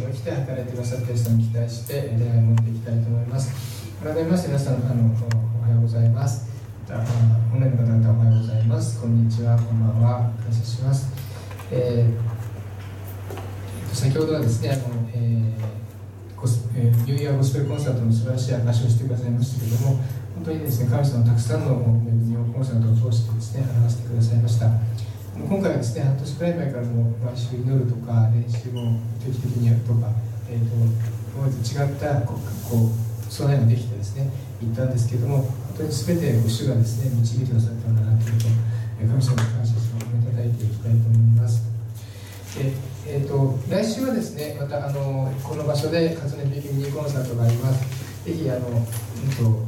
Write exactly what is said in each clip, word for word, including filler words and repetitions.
におきて働いてくださった人に期待して礼拝を持っていきたいと思います。改めまして皆さん、あのおはようございます。また本来の方々おはようございます。こんにちは、こんばんは、感謝します。えー、先ほどはですね、あの、えーゴスえー、ニューイヤーゴスペルコンサートの素晴らしい証しをしてくださいましたけれども、本当にですね、神様のたくさんの恵みをコンサートを通してですね、表してくださいました。今回はですね、半年くらい前からも毎週祈るとか練習も定期的にやるとか、えー、と今までと違ったこうこう備えができてですね、言ったんですけれども、本当に全てご主がですね、導いてくださったんだなということを、神様に感謝して褒めたたえていきたいと思います。ええー、と来週はですね、またあのこの場所でカズネビーミニコンサートがあります。ぜひあの、うんと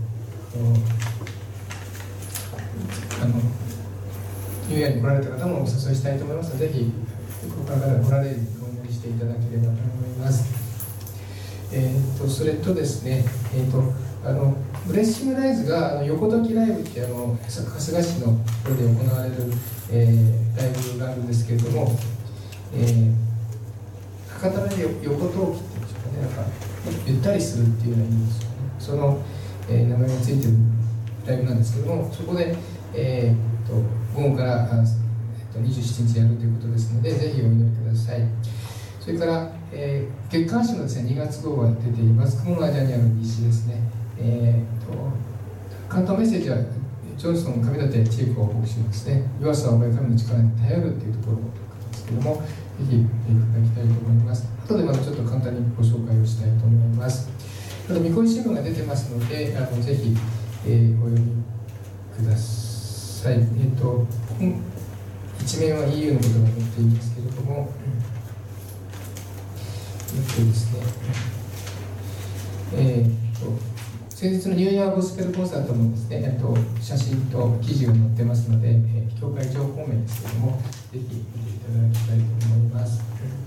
あのニューイヤーに来られた方もお誘いしたいと思いますので、ぜひここから来られるようにお祈りしていただければと思います。えー、とそれとですね、えー、とあのブレッシングライズがあの横時ライブってあの春日市のところで行われる、えー、ライブがあるんですけれども、えー、博多で横陶器っていうんでしょうかね、なんかゆったりするっていうのがいいんですよね。その、えー、名前がついてるライブなんですけども、そこで、えー、と午後から、えっと、にじゅうしちにちやるということですので、ぜひお祈りください。それから、えー、月刊誌のですね、にがつ号が出ています。雲の間にある西ですね。えー、と関東メッセージはジョンソン上立千恵子牧師のですね、弱さを覚え神の力に頼るというところなんですけども、ぜひ見ていただきたいと思います。後でまたちょっと簡単にご紹介をしたいと思います。あと、みこい新聞が出てますので、あのぜひ、えー、お読みください。えー、と一面は イーユー のことが載っていますけれども、えっとですね、えー、と先日のニューイヤーゴスペルコンサートのですね、えっと、写真と記事が載ってますので、えー、教会情報面ですけれども、ぜひ見ていただきたいと思います。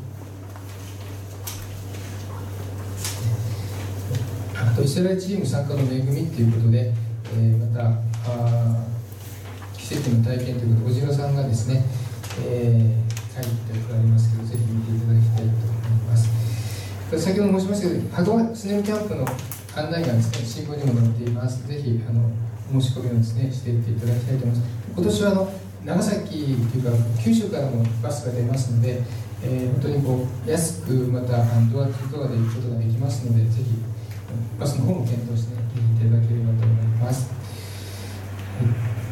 あと、イスラエルチーム参加の恵みということで、えー、またあ奇跡の体験ということで、おじろさんがですね、えー、書いておられますけど、ぜひ見ていただきたいと思います。先ほど申しましたけど、ハゴスネルキャンプの案内がですね、新聞にも載っています。ぜひあの申し込みをですね、していっていただきたいと思います。今年はあの長崎というか九州からもバスが出ますので、えー、本当にこう安くまたドアツードアで行くことができますので、ぜひバスの方も検討していただければと思います。はい、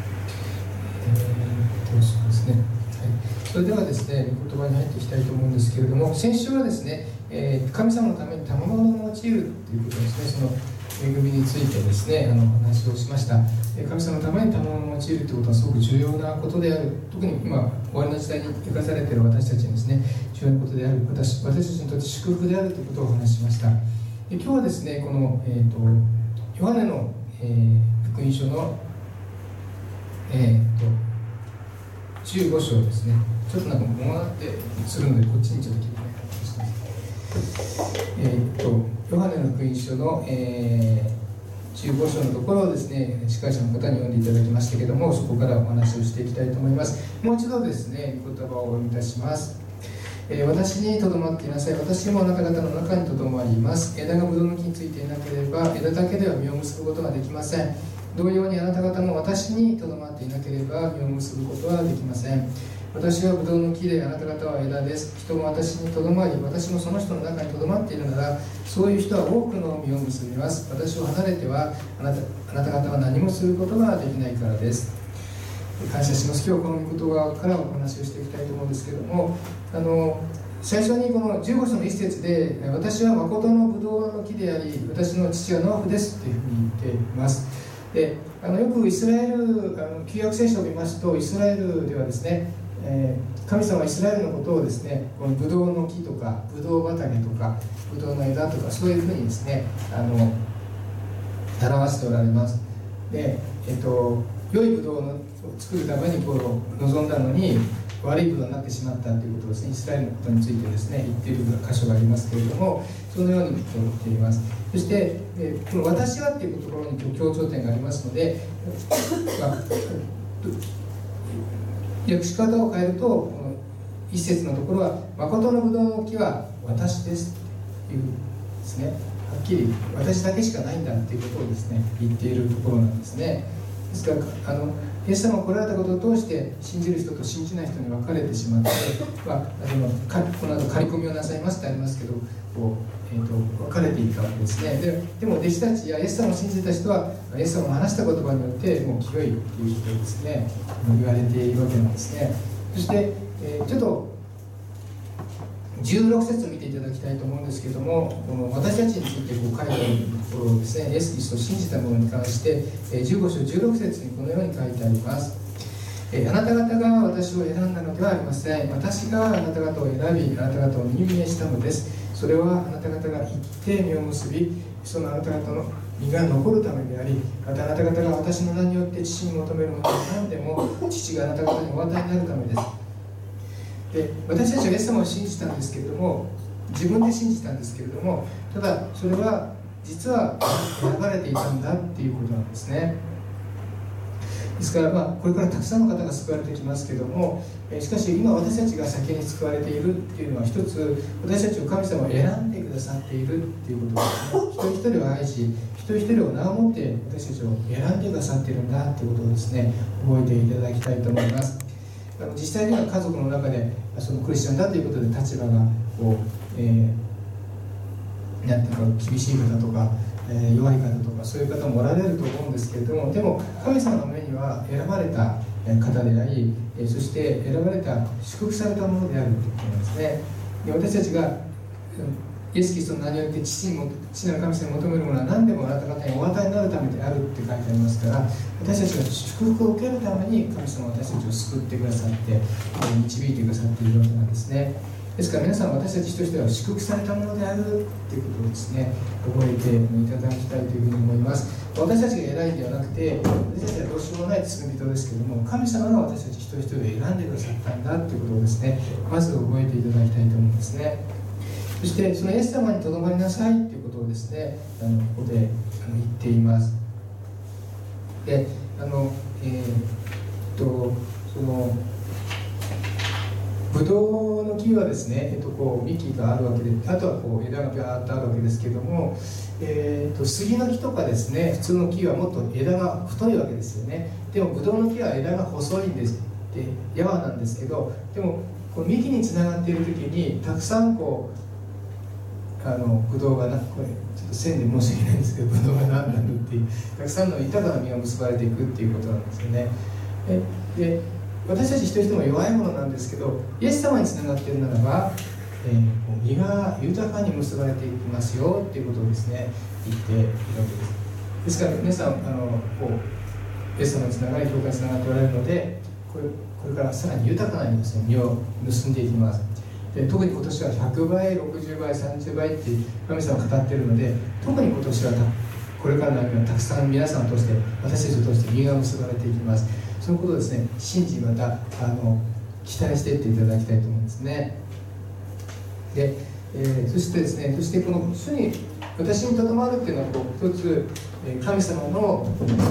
えー、そうですね。はい、それではですね、言葉に入っていきたいと思うんですけれども、先週はですね、えー、神様のために賜物を用いるということですね、その恵みについてですね、あの話をしました。神様のために賜物を用いるということはすごく重要なことである。特に今終わりの時代に生かされている私たちにですね、重要なことである。私, 私たちにとって祝福であるということをお話ししました。で今日はですね、この、えー、とヨハネの、えー、福音書の、えー、とじゅうご章ですね。ちょっとなんかもがってするので、こっちにちょっと切り替ええー、とヨハネの福音書の、えー、じゅうご章のところをですね、司会者の方に読んでいただきましたけれども、そこからお話をしていきたいと思います。もう一度ですね、御言葉をお読みいたします。えー、私にとどまっていなさい。私もあなた方の中にとどまります。枝がブドウの木についていなければ、枝だけでは実を結ぶことができません。同様にあなた方も私にとどまっていなければ実を結ぶことはできません。私はブドウの木で、あなた方は枝です。人も私にとどまり、私もその人の中にとどまっているなら、そういう人は多くの実を結びます。私を離れてはあなた、あなた方は何もすることができないからです。感謝します。今日この御言葉からお話をしていきたいと思うんですけれども、あの最初にこのじゅうご章の一節で、私は誠のブドウの木であり、私の父は農夫ですというふうに言っています。であのよくイスラエル、あの旧約聖書を見ますと、イスラエルではですね、えー、神様はイスラエルのことをですね、このブドウの木とかブドウ畑とかブドウの枝とか、そういうふうにですね、あの表しておられます。で、えっと、良いブドウを作るためにこう望んだのに悪いブドウになってしまったということをですね、イスラエルのことについてですね、言っている箇所がありますけれども、そのように言っています。そして、えー、この私はというところに強調点がありますので、まあ、訳し方を変えると、この一節のところは、誠のブドウの木は私です。 ですね、はっきり私だけしかないんだっていうことをですね言っているところなんですね。ですからあのイエス様が来られたことを通して信じる人と信じない人に分かれてしまって、まあ、そのかこの後刈り込みをなさいますってありますけど、こう、えー、と分かれていったわけですね。 で, でも弟子たちやイエス様を信じた人はイエス様が話した言葉によってもう清いということをですね言われているわけなんですね。そして、えー、ちょっとじゅうろく節を見ていただきたいと思うんですけれども、この私たちについてこう書いてあるところをですね、イエス・キリストを信じた者に関してじゅうご章じゅうろく節にこのように書いてあります。あなた方が私を選んだのではありません。私があなた方を選び、あなた方を任命したのです。それはあなた方が行って実を結び、そのあなた方の実が残るためであり、またあなた方が私の名によって父に求めるものは何でも父があなた方にお与えになるためです。で私たちはイエス様を信じたんですけれども、自分で信じたんですけれども、ただそれは実は選ばれていたんだっていうことなんですね。ですから、まあ、これからたくさんの方が救われてきますけれども、えしかし今私たちが先に救われているっていうのは、一つ私たちを神様を選んでくださっているっていうことですね。一人一人を愛し、一人一人を名をもって私たちを選んでくださっているんだっていうことをですね覚えていただきたいと思います。あの実際には家族の中でそのクリスチャンだということで立場がこう、えー、なんていうか厳しい方とか、えー、弱い方とかそういう方もおられると思うんですけれども、でも神様の目には選ばれた方であり、そして選ばれた祝福されたものであるということなんですね。で私たちがイエス・キリストの名によって父にも父なる神様に求めるものは何でもあなた方にお与えになるためであるって書いてありますから、私たちが祝福を受けるために神様は私たちを救ってくださって導いてくださっているわけなんですね。ですから皆さん、私たち一人一人は祝福されたものであるということをですね覚えていただきたいというふうに思います。私たちが偉いんではなくて、私たちはどうしようもない罪人ですけれども、神様が私たち一人一人を選んでくださったんだということをですねまず覚えていただきたいと思うんですね。そしてそのイエス様にとどまりなさいということをですねあのここであの言っています。であのえー、っとそのブドウの木はですね、えっと、こう幹があるわけで、あとはこう枝がビャーッとあるわけですけども、えー、っと杉の木とかですね、普通の木はもっと枝が太いわけですよね。でもブドウの木は枝が細いんです。でやわなんですけど、でもこう幹につながっている時にたくさんこうあのブドウがなこれちょっと線で申し訳ないんですけど、ブドウが何なのっていうたくさんの豊かな実が結ばれていくっていうことなんですよね。でで私たち一人一人も弱いものなんですけど、イエス様につながっているならば、えー、実が豊かに結ばれていきますよっていうことをですね言っているわけです。ですから皆さんあのこうイエス様につながり教会につながっておられるので、これ、これからさらに豊かなですね実を結んでいきます。で特に今年はひゃくばい、ろくじゅうばい、さんじゅうばいって神様が語っているので、特に今年はこれからの歩みはたくさん皆さんを通して、私たちを通して実が結ばれていきます。そのことをですね信じ、またあの期待していっていただきたいと思うんですね。で、えー、そしてですねそしてこの主に私にとどまるっていうのはこう一つ神様の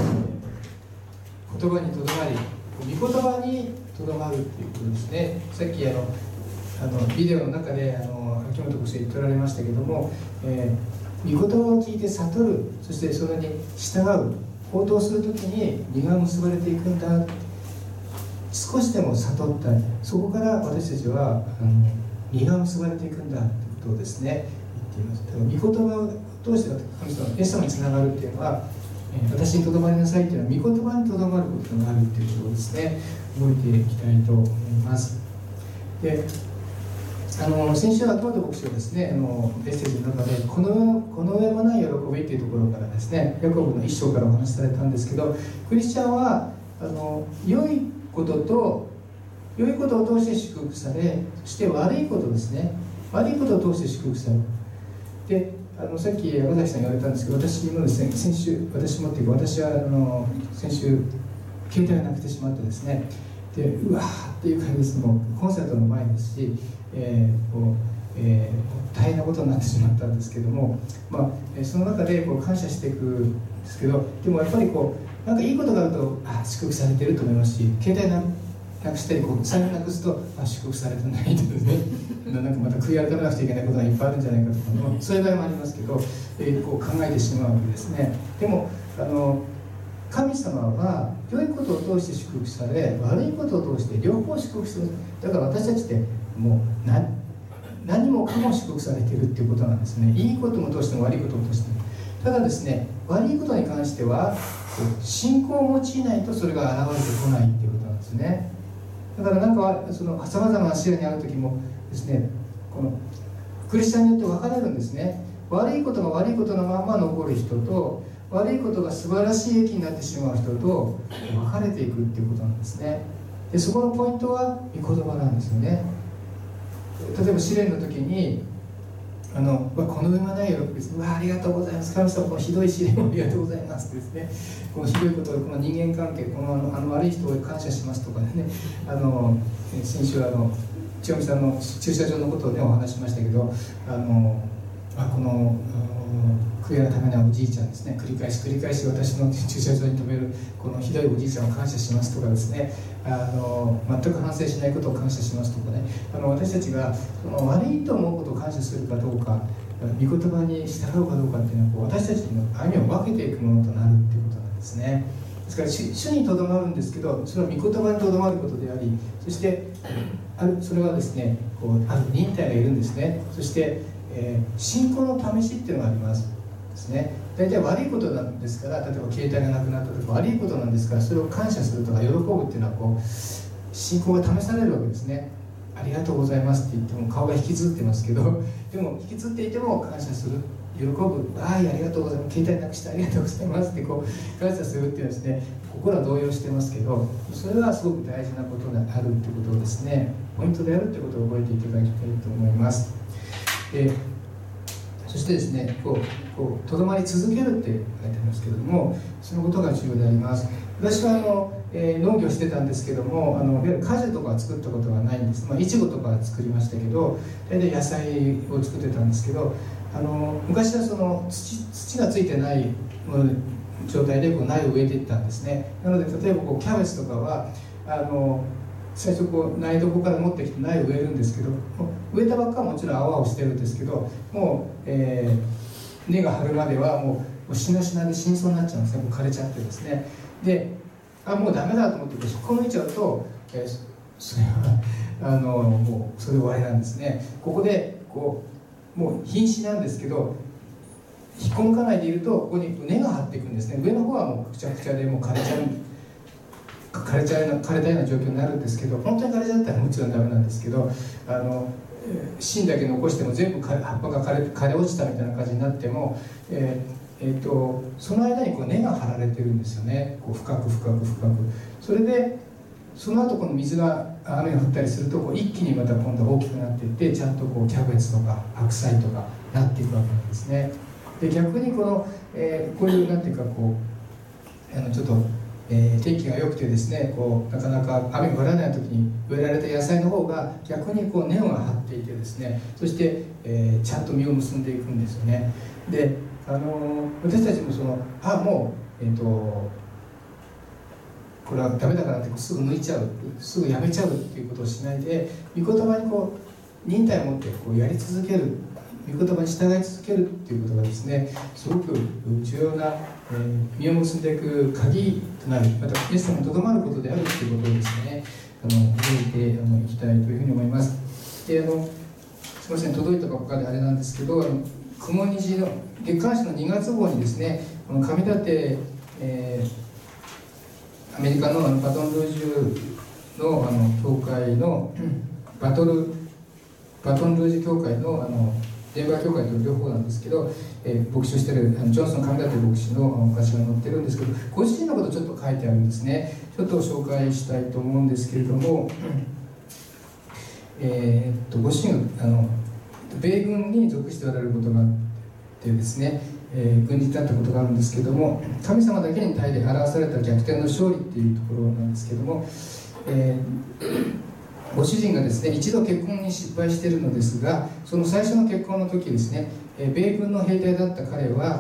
言葉にとどまり、御言葉にとどまるっていうことですね。さっきあのあのビデオの中であの秋元牧師が言っておられましたけども、えー、御言葉を聞いて悟る、そしてそれに従う、応答するときに実が結ばれていくんだ。少しでも悟った、そこから私たちはあの実が結ばれていくんだということをですね言っています。だから御言葉を通して神様、イエス様につながるっていうのは、私にとどまりなさいというのは御言葉にとどまることがあるということをですね覚えていきたいと思います。であの先週は秋元牧師がですねあのメッセージの中でこのこの上もない喜びというところからですねヤコブの一章からお話しされたんですけど、クリスチャンはあの良いことと良いことを通して祝福され、そして悪いことですね悪いことを通して祝福される。であのさっき山崎さん言われたんですけど、私もですね先週私もっていうか私はあの先週携帯がなくてしまってですね、でうわーっていう感じです。もうコンサートの前ですし、えーこうえー、大変なことになってしまったんですけども、まあ、その中でこう感謝していくんですけど、でもやっぱりこうなんかいいことがあるとあ祝福されていると思いますし、携帯ななくしたりこう財布なくすとあ祝福されてないとですねなんかまた悔い改めなくちゃいけないことがいっぱいあるんじゃないかとか、まあ、そういう場合もありますけど、えー、こう考えてしまうわけですね。でもあの神様は良いことを通して祝福され、悪いことを通して両方祝福する。だから私たちってもう何何もかも祝福されているっていうことなんですね。いいことも通しても悪いことも通しても。ただですね、悪いことに関しては信仰を用いないとそれが現れてこないっていうことなんですね。だからなんかそのさまざまな試練にある時もですね、このクリスチャンによって分かれるんですね。悪いことが悪いことのまま残る人と、悪いことが素晴らしい益になってしまう人と分かれていくっていうことなんですね。でそこのポイントは御言葉なんですよね。例えば試練の時にあのこの上がない喜びです。うわありがとうございます。神様このひどい試練をありがとうございますってですね、このひどいことをこの人間関係、このあのあの悪い人を感謝しますとかね、あの先週あの千代美さんの駐車場のことをねお話しましたけど、あのあこの悔いのためのおじいちゃんですね、繰り返し繰り返し私の駐車場に止めるこのひどいおじいちゃんを感謝しますとかですね、あの全く反省しないことを感謝しますとかね、あの私たちがその悪いと思うことを感謝するかどうか、御言葉に従うかどうかっていうのはこう私たちの歩みを分けていくものとなるっていうことなんですね。ですから主にとどまるんですけど、それは御言葉にとどまることであり、そしてあるそれはですね、こうある忍耐がいるんですね。そして、えー、信仰の試しっていうのがありますですね。大体悪いことなんですから、例えば携帯がなくなったとか悪いことなんですから、それを感謝するとか喜ぶっていうのはこう信仰が試されるわけですね。ありがとうございますって言っても顔が引きずってますけど、でも引きずっていても感謝する、喜ぶ、ああありがとうございます、携帯なくしてありがとうございますってこう感謝するっていうのはですね、心は動揺してますけど、それはすごく大事なことであるっていうことをですね、ポイントであるっていうことを覚えていただきたいと思います。でそしてですね、こうこうとどまり続けるって書いてありますけれども、そのことが重要であります。私はあの、えー、農業してたんですけども、あのいわゆる果樹とかは作ったことはないんです。まあ、いちごとかは作りましたけど、大体野菜を作ってたんですけど、あの昔はその 土, 土がついてない状態でこう苗を植えていったんですね。なので例えばこうキャベツとかはあの最初こう苗床から持ってきて苗を植えるんですけど、植えたばっかはもちろん青々してるんですけど、もう、えー、根が張るまではもうもうしなしなで死にそうになっちゃうんですね。もう枯れちゃってですね。で、あもうダメだと思ってそこ抜いちゃうと、えー、それはあのもうそれで終わりなんですね。ここでこうもう瀕死なんですけど、引っこ抜かないでいるとここに根が張っていくんですね。上の方はもうくちゃくちゃでもう枯れちゃう枯れちゃう枯れたような状況になるんですけど、本当に枯れちゃったらもちろんダメなんですけど、あの芯だけ残しても全部葉っぱが枯れ、枯れ落ちたみたいな感じになっても、えーえー、とその間にこう根が張られてるんですよね。こう深く深く深く。それでその後この水が雨が降ったりするとこう一気にまた今度大きくなっていって、ちゃんとこうキャベツとか白菜とかなっていくわけなんですね。で逆にこの、えー、こういうなんていうかこうあのちょっとえー、天気が良くてですね、こうなかなか雨が降らない時に植えられた野菜の方が逆にこう根が張っていてですね、そして、えー、ちゃんと実を結んでいくんですよね。で、あのー、私たちもそのあもう、えー、とこれはダメだからってすぐ抜いちゃう、すぐやめちゃうっていうことをしないで、御言葉にこう忍耐を持ってこうやり続ける、御言葉に従い続けるっていうことがですね、すごく重要な、えー、実を結んでいく鍵となる、またイエス様にとどまることであるということをですね、あの覚えてあのいきたいというふうに思います。であのすみません、届いたばっかりあれなんですけど、あの雲虹の月刊誌のにがつ号にですね、この上立、えー、アメリカのあのバトンルージュのあの教会のバトルバトンルージュ教会のあのデンバー教会と両方なんですけど、えー、牧師をしているあのジョンソン・上立牧師のお話が載ってるんですけど、ご自身のことちょっと書いてあるんですね。ちょっと紹介したいと思うんですけれども、えー、っとご自身あの米軍に属しておられることがあってですね、えー、軍人だったことがあるんですけども、神様だけに対で表された逆転の勝利っていうところなんですけども、えーご主人がですね一度結婚に失敗しているのですが、その最初の結婚の時ですね、米軍の兵隊だった彼は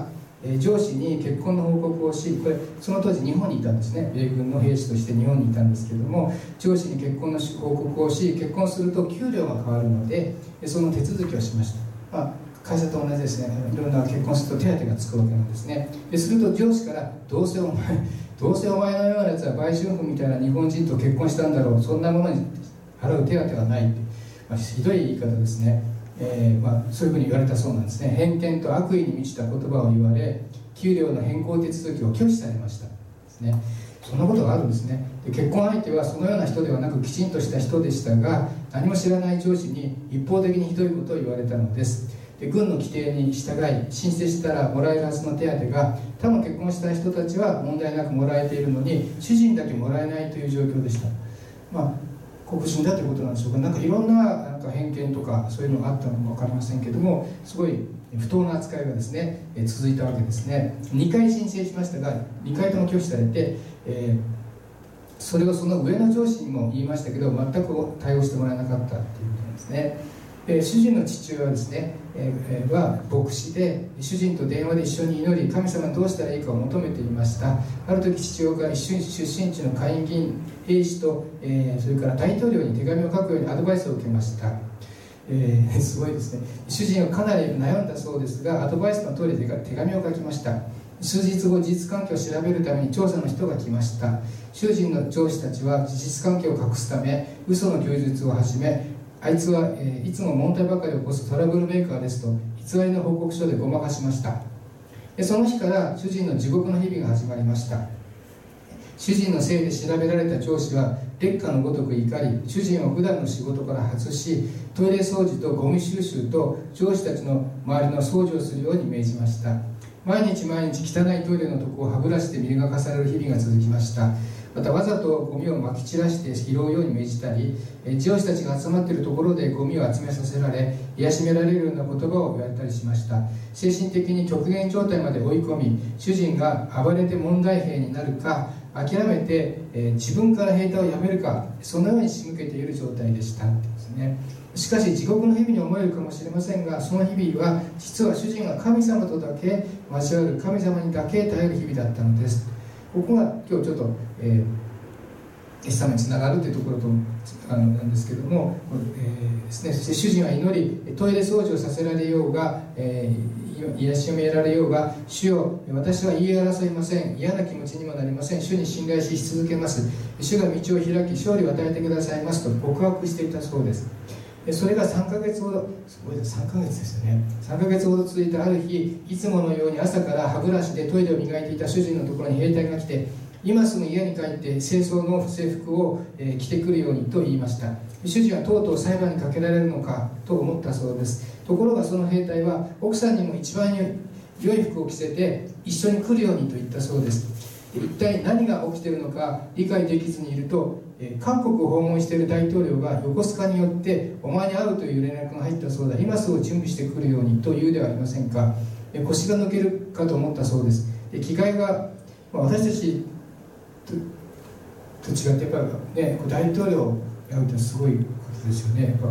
えー、上司に結婚の報告をし、これその当時日本にいたんですね。米軍の兵士として日本にいたんですけれども、上司に結婚の報告をし、結婚すると給料が変わるのでその手続きをしました。まあ、会社と同じですね。いろんな結婚すると手当がつくわけなんですね。ですると上司から、どうせお前どうせお前のようなやつは売春婦みたいな日本人と結婚したんだろう、そんなものに払う手当はないって、まあ、ひどい言い方ですね。えーまあ、そういうふうに言われたそうなんですね。偏見と悪意に満ちた言葉を言われ、給料の変更手続きを拒否されましたですね。そんなことがあるんですね。で、結婚相手はそのような人ではなくきちんとした人でしたが、何も知らない上司に一方的にひどいことを言われたのです。で、軍の規定に従い申請したらもらえるはずの手当が、多分結婚した人たちは問題なくもらえているのに、主人だけもらえないという状況でした。まあ、黒人だということなんでしょうか。なんかいろんな、なんか偏見とかそういうのがあったのか分かりませんけども、すごい不当な扱いがですね、え続いたわけですね。にかい申請しましたが、にかいとも拒否されて、えー、それをその上の上司にも言いましたけど、全く対応してもらえなかったということなんですね。えー、主人の父親はですね、えー、は牧師で、主人と電話で一緒に祈り、神様にどうしたらいいかを求めていました。ある時父親が出身地の下院議員、兵士と、えー、それから大統領に手紙を書くようにアドバイスを受けました。えー、すごいですね。主人はかなり悩んだそうですが、アドバイスの通りで手紙を書きました。数日後、事実関係を調べるために調査の人が来ました。主人の上司たちは事実関係を隠すため嘘の供述を始め、あいつは、えー、いつも問題ばかりを起こすトラブルメーカーですと偽りの報告書でごまかしました。で、その日から主人の地獄の日々が始まりました。主人のせいで調べられた上司は烈火のごとく怒り、主人を普段の仕事から外し、トイレ掃除とゴミ収集と上司たちの周りの掃除をするように命じました。毎日毎日汚いトイレのとこを歯ブラシで磨かされる日々が続きました。またわざとゴミをまき散らして拾うように命じたり、上司たちが集まっているところでゴミを集めさせられ、癒しめられるような言葉を言われたりしました。精神的に極限状態まで追い込み、主人が暴れて問題兵になるか、諦めて、えー、自分から兵隊をやめるか、そのように仕向けている状態でしたですね。しかし地獄の日々に思えるかもしれませんが、その日々は実は主人が神様とだけ交わる、神様にだけ頼る日々だったのです。ここが今日ちょっと、えー、イエス様につながるというところとあのなんですけども、えーですね、そして主人は祈り、トイレ掃除をさせられようが、えー、癒しをめられようが、主よ、私は言い争いません、嫌な気持ちにもなりません、主に信頼し続けます、主が道を開き勝利を与えてくださいますと告白していたそうです。それがさんかげつほど、すごいです、さんかげつですよね。さんかげつほど続いたある日、いつものように朝から歯ブラシでトイレを磨いていた主人のところに兵隊が来て、今すぐ家に帰って清掃の制服を、えー、着てくるようにと言いました。主人はとうとう裁判にかけられるのかと思ったそうです。ところがその兵隊は、奥さんにも一番良い服を着せて一緒に来るようにと言ったそうです。一体何が起きているのか理解できずにいると、韓国を訪問している大統領が横須賀によってお前に会うという連絡が入ったそうだ、今すぐ準備してくるようにと言うではありませんか。腰が抜けるかと思ったそうです。着替えが、まあ、私たち と, と違ってやっぱり、ね、大統領を会うってすごいことですよね。やっぱ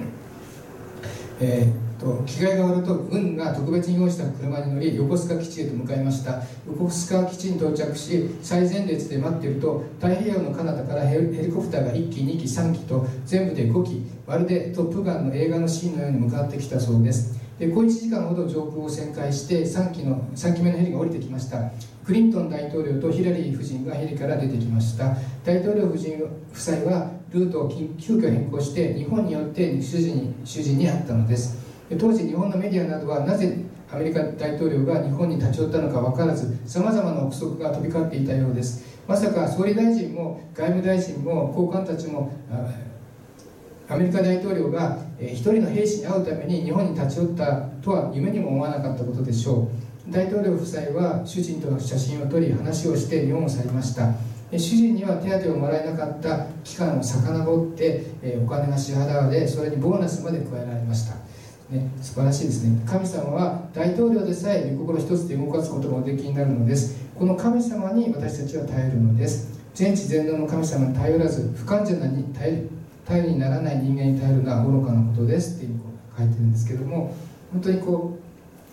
えーと着替えが終わると軍が特別に用意した車に乗り横須賀基地へと向かいました。横須賀基地に到着し最前列で待っていると、太平洋の彼方からヘリコプターがいっきにきさんきと全部でごき、まるでトップガンの映画のシーンのように向かってきたそうです。で小いちじかんほど上空を旋回してさんきのさんきめのヘリが降りてきました。クリントン大統領とヒラリー夫人がヘリから出てきました。大統領夫人夫妻はルートを急遽変更して日本によって主人に主人に会ったのです。当時日本のメディアなどはなぜアメリカ大統領が日本に立ち寄ったのか分からず、さまざまな憶測が飛び交っていたようです。まさか総理大臣も外務大臣も高官たちもアメリカ大統領が一人の兵士に会うために日本に立ち寄ったとは夢にも思わなかったことでしょう。大統領夫妻は主人との写真を撮り話をして日本を去りました。主人には手当をもらえなかった期間を遡ってお金が支払われ、それにボーナスまで加えられました。ね、素晴らしいですね。神様は大統領でさえ御心一つで動かすことがおできになるのです。この神様に私たちは頼るのです。全知全能の神様に頼らず不完全なに頼りにならない人間に頼るのは愚かなことですっていうこう書いてるんですけども、本当にこ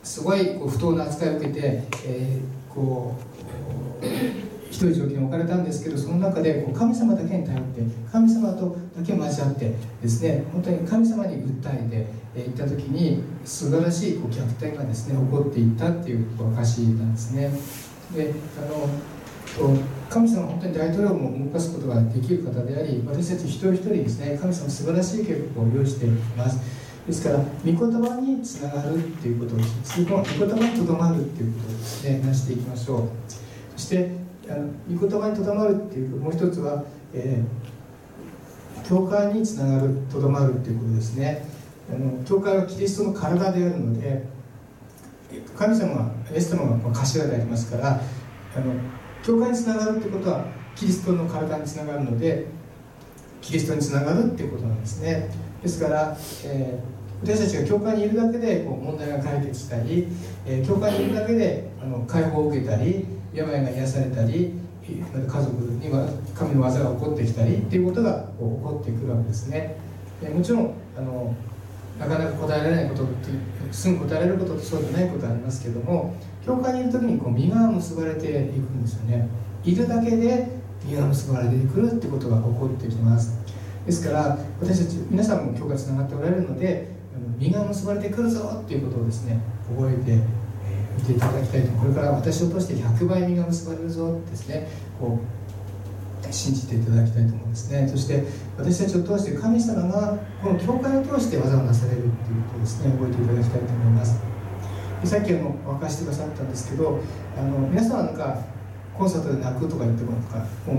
すごいこう不当な扱いを受けて、えー、こうひどい状況に置かれたんですけど、その中でこう神様だけに頼って神様とだけ交わってですね、本当に神様に訴えていった時に素晴らしいこう虐待がですね起こっていったっていう証なんですね。であの神様は本当に大統領も動かすことができる方であり、私たち一人一人ですね、神様は素晴らしい計画を用意しています。ですから御言葉につながるっていうことを、その御言葉にとどまるっていうことをですね話していきましょう。そしてあの御言葉にとどまるっていうもう一つは、えー、教会につながる、とどまるっていうことですね。あの教会はキリストの体であるので、神様はイエス様が頭でありますから、あの教会につながるってことはキリストの体につながるので、キリストにつながるっていうことなんですね。ですから、えー、私たちが教会にいるだけでこう問題が解決したり、えー、教会にいるだけであの解放を受けたり、病が癒されたり、家族には神の技が起こってきたりっていうことがこう起こってくるわけですね。えー、もちろんあのなかなか答えられないことってすぐ答えられることとそうでないことはありますけども、教会にいる時にこう実が結ばれていくんですよね。いるだけで実が結ばれてくるってことが起こってきます。ですから私たち皆さんも教会つながっておられるので、実が結ばれてくるぞっていうことをですね覚えて、えー、見ていただきたいと。これから私を通してひゃくばい実が結ばれるぞってですね、こう信じていただきたいと思うんですね。そして私たちを通して神様がこの教会を通して技をなされるっていうことをですね覚えていただきたいと思います。でさっきあのお明かしてくださったんですけど、あの皆さんはなんかコンサートで泣くとか言ってもなんかもう